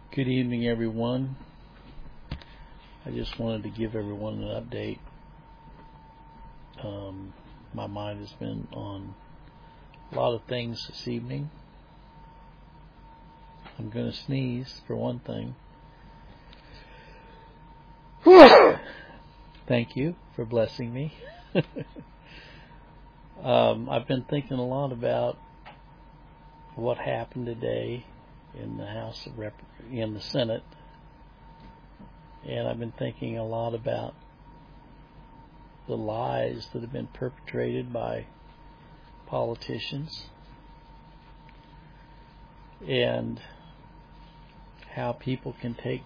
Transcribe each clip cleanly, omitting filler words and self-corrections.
Good evening, everyone. I just wanted to give everyone an update. My mind has been on a lot of things this evening. I'm going to sneeze, for one thing. Thank you for blessing me. I've been thinking a lot about what happened today in the in the Senate, and I've been thinking a lot about the lies that have been perpetrated by politicians and how people can take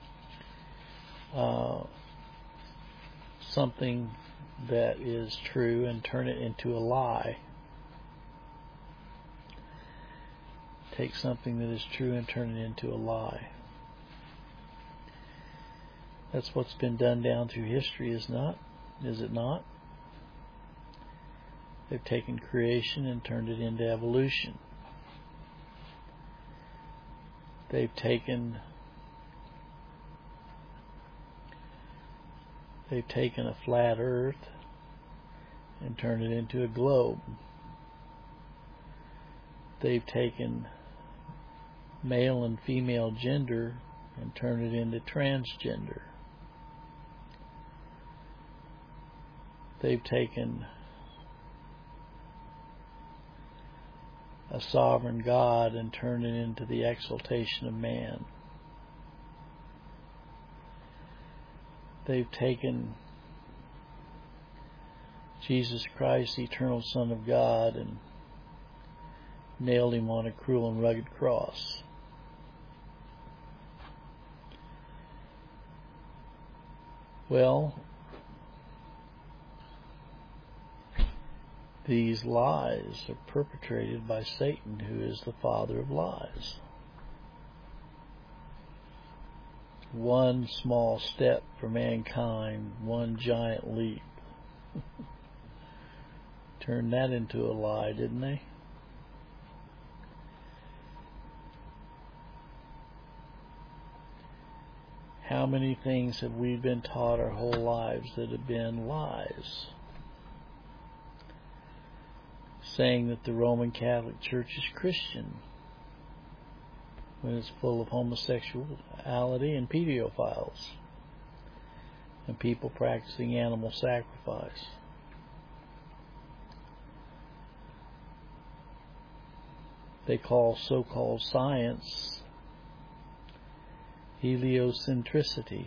something that is true and turn it into a lie. Take something that is true and turn it into a lie. That's what's been done down through history, is it not? They've taken creation and turned it into evolution. They've taken a flat earth and turned it into a globe. They've taken male and female gender and turned it into transgender. They've taken a sovereign God and turned it into the exaltation of man. They've taken Jesus Christ, the eternal Son of God, and nailed him on a cruel and rugged cross. Well, these lies are perpetrated by Satan, who is the father of lies. One small step for mankind, one giant leap. Turned that into a lie, didn't they? How many things have we been taught our whole lives that have been lies? Saying that the Roman Catholic Church is Christian when it's full of homosexuality and pedophiles and people practicing animal sacrifice. They call so-called science heliocentricity.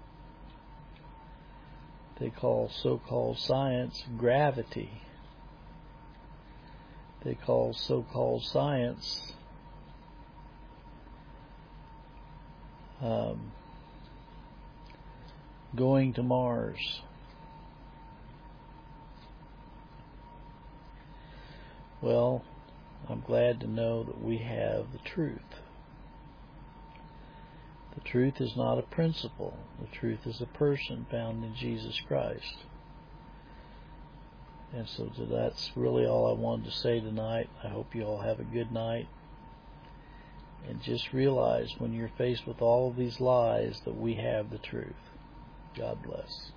They call so-called science gravity. They call so-called science going to Mars. Well, I'm glad to know that we have the truth. The truth is not a principle. The truth is a person found in Jesus Christ. And so that's really all I wanted to say tonight. I hope you all have a good night. And just realize when you're faced with all of these lies that we have the truth. God bless.